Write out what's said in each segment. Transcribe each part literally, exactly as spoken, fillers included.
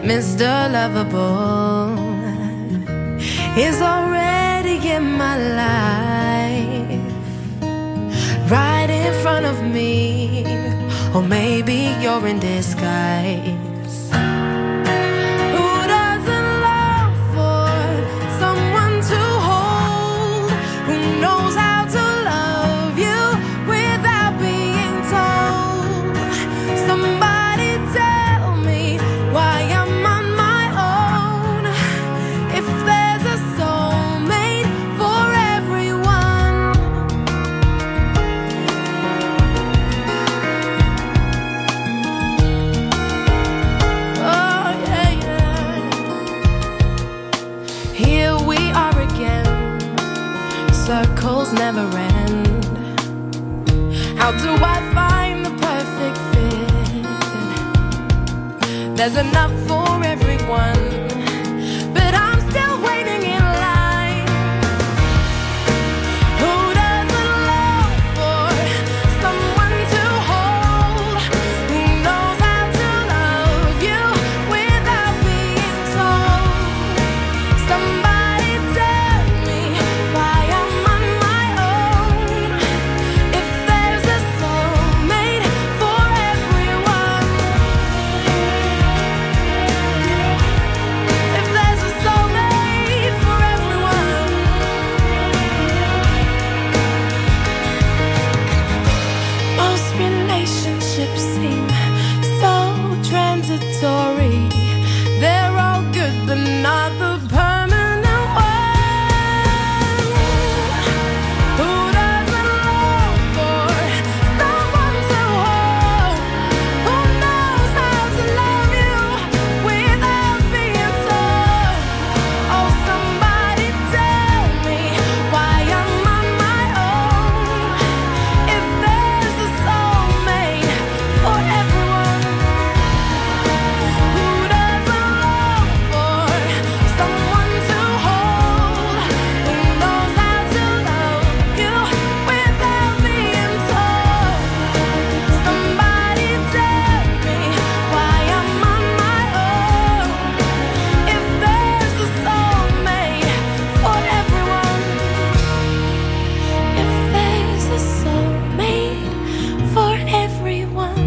Mister Lovable is already in my life, right in front of me, or maybe you're in disguise. Who doesn't long for someone to hold, who knows how to love you without being told? Somebody tell me why I'm on my own, if there's a soulmate for everyone. Oh yeah, yeah. Here we are again, circles never end. How do I find the perfect fit? There's enough for everyone, but I'm still waiting in line. Who doesn't long for someone to hold, who knows how to love you without being told? Somebody tell me why I'm on my own, if there's a soulmate for everyone. If there's a soulmate for everyone. Most relationships seem so transitory. They're all good, but not the permanent one. Who doesn't long for someone to hold, who knows how to love you without being told? Oh, somebody tell me why I'm on my own, if there's a soulmate for everyone. Who doesn't long for someone to hold, who knows how to love you without being told? Somebody tell me why I'm on my own, if there's a soulmate for everyone. If there's a soulmate for everyone.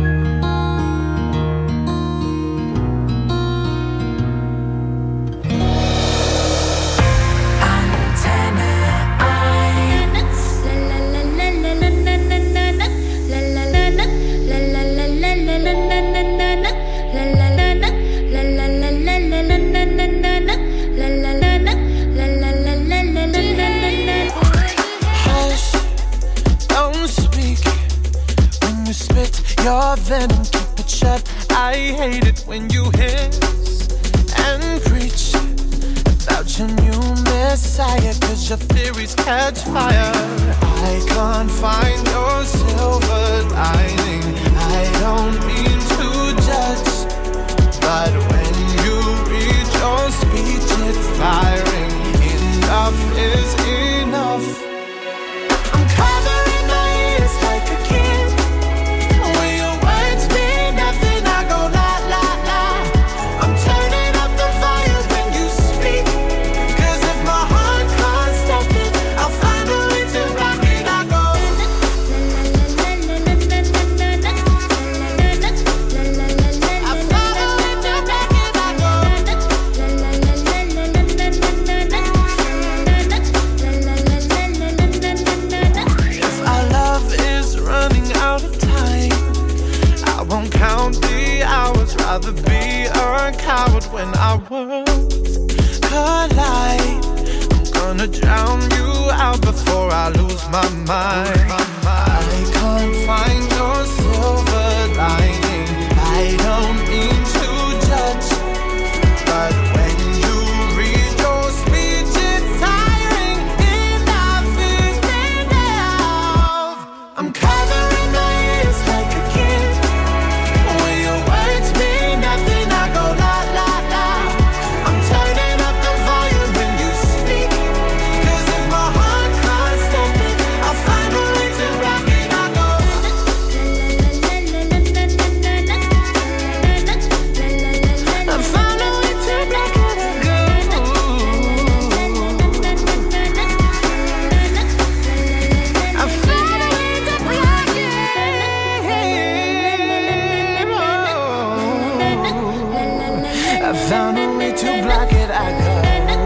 Hush, don't speak when you spit your venom, keep it shut. I hate it when you hiss and preach about your new messiah, cause your theories catch fire. I can't find your silver lining. I don't mean to judge, but when you read your speech, it's firing. Enough is enough. I'm covering my ears like a kid. When your words mean nothing, I go la la la. I'm turning up the volume when you speak, cause if my heart can't stop it, I'll find a way to rock it. I go I find a way to rock it. I go If our love is running out of time, I won't count the hours. Rather be a coward when our worlds collide. I'm gonna drown you out before I lose my mind. I can't find your silver lining. I don't mean to judge, but when you read your speech, it's tiring. Enough is enough. I'm covering my ears like a kid. When your words mean nothing, I go la la la. I'm turning up the volume when you speak, cause if my heart can't stop it, I'll find a way to way to block it, I go.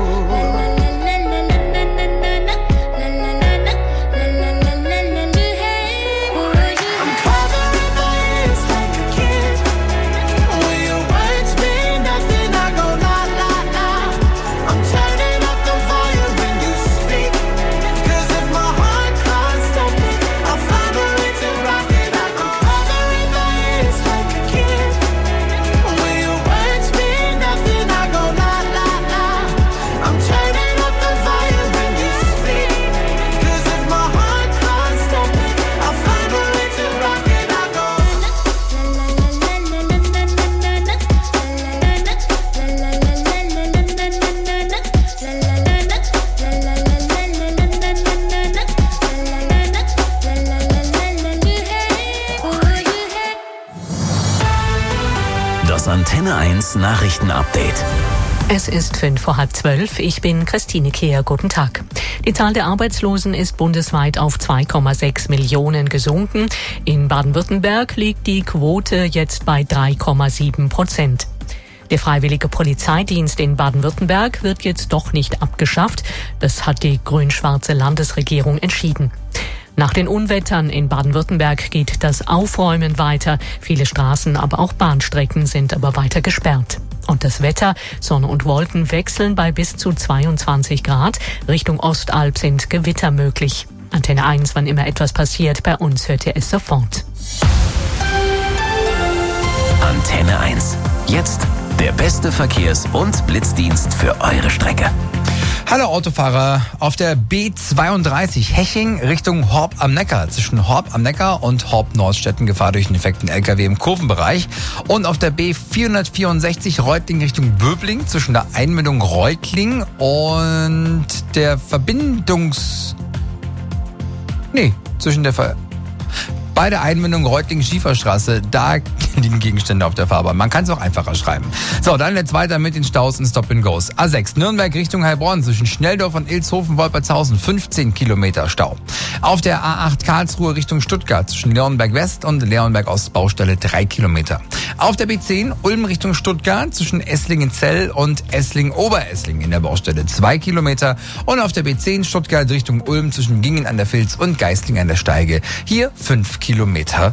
Das Antenne eins Nachrichtenupdate. Es ist fünf vor halb zwölf. Ich bin Christine Kehr. Guten Tag. Die Zahl der Arbeitslosen ist bundesweit auf zwei Komma sechs Millionen gesunken. In Baden-Württemberg liegt die Quote jetzt bei drei Komma sieben Prozent. Der freiwillige Polizeidienst in Baden-Württemberg wird jetzt doch nicht abgeschafft. Das hat die grün-schwarze Landesregierung entschieden. Nach den Unwettern in Baden-Württemberg geht das Aufräumen weiter. Viele Straßen, aber auch Bahnstrecken sind aber weiter gesperrt. Und das Wetter, Sonne und Wolken wechseln bei bis zu zweiundzwanzig Grad. Richtung Ostalb sind Gewitter möglich. Antenne eins, wann immer etwas passiert, bei uns hört ihr es sofort. Antenne eins. Jetzt der beste Verkehrs- und Blitzdienst für eure Strecke. Hallo Autofahrer, auf der B zweiunddreißig Heching Richtung Horb am Neckar, zwischen Horb am Neckar und Horb Nordstetten Gefahr durch einen defekten L K W im Kurvenbereich, und auf der B vierhundertvierundsechzig Reutling Richtung Böbling zwischen der Einmündung Reutling und der Verbindungs... Nee, zwischen der Ver... Bei der Einmündung Reutling-Schieferstraße, da liegen Gegenstände auf der Fahrbahn. Man kann es auch einfacher schreiben. So, dann jetzt weiter mit den Staus und Stop-and-Goes. A sechs, Nürnberg Richtung Heilbronn, zwischen Schnelldorf und Ilshofen-Wolpertshausen, fünfzehn Kilometer Stau. Auf der A acht Karlsruhe Richtung Stuttgart, zwischen Leonberg West und Leonberg Ost, Baustelle drei Kilometer. Auf der B zehn, Ulm Richtung Stuttgart, zwischen Esslingen-Zell und Esslingen-Oberesslingen in der Baustelle zwei Kilometer. Und auf der B zehn, Stuttgart Richtung Ulm, zwischen Gingen an der Vilz und Geisling an der Steige, hier fünf Kilometer